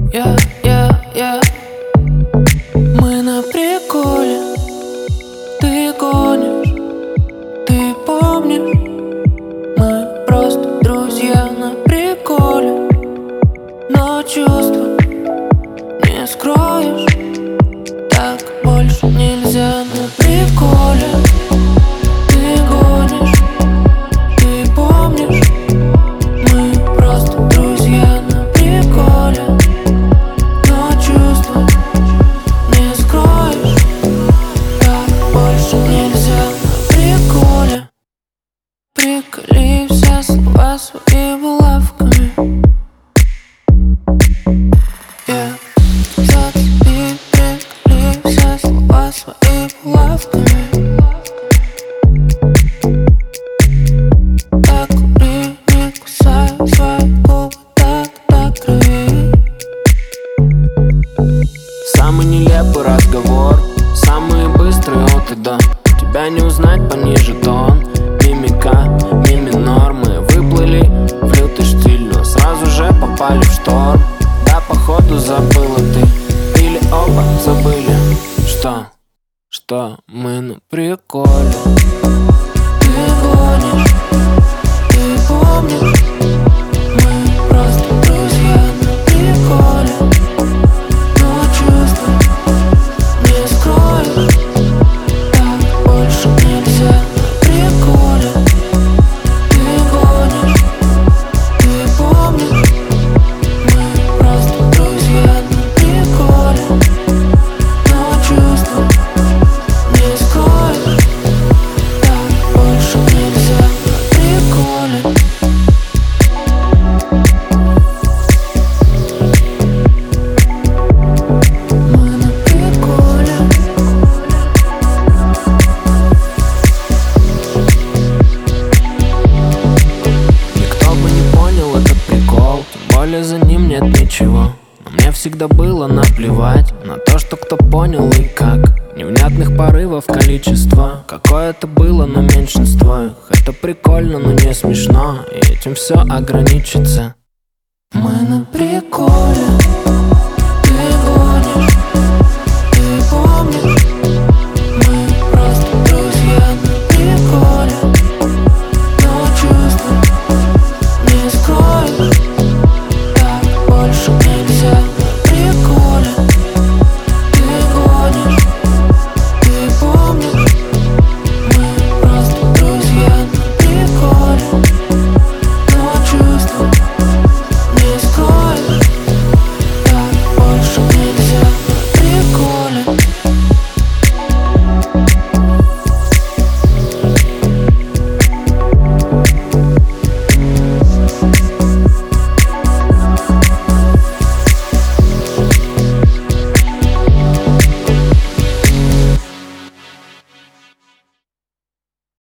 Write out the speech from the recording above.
Я. Мы на приколе. Ты гонишь, ты помнишь? Мы просто друзья на приколе. Но чувства не скроешь. Так больше нельзя на приколе. Ты гонишь, ты помнишь? Мы просто друзья на приколе. Но чувства не скроешь. Так больше нельзя на приколе. Приколи все слова свои булавками. Зацепи, приколи все слова свои булавками. Так кури, не кусай свои губы, так до крови. Самый нелепый разговор, самые быстрые от и до. Тебя не узнать пониже тон. Мимика, ми-минор. Мы выплыли в лютый штиль, но сразу же попали в шторм. Да, походу забыла ты, или оба забыли, что мы на приколе. Ты гонишь, ты помнишь? Мы просто друзья на приколе. Но чувства не скроешь. Так больше нельзя на приколе. Ты гонишь, ты помнишь? Мы просто друзья на приколе. Но чувства не скроешь. Так больше нельзя на приколе. Мы на приколе. Никто бы не понял этот прикол, тем более за ним нет ничего. Но мне всегда было наплевать на то, что кто понял и как. Невнятных порывов количество, какое это было, но меньшинство их. Это прикольно, но не смешно, и этим все ограничится. Мы на приколе.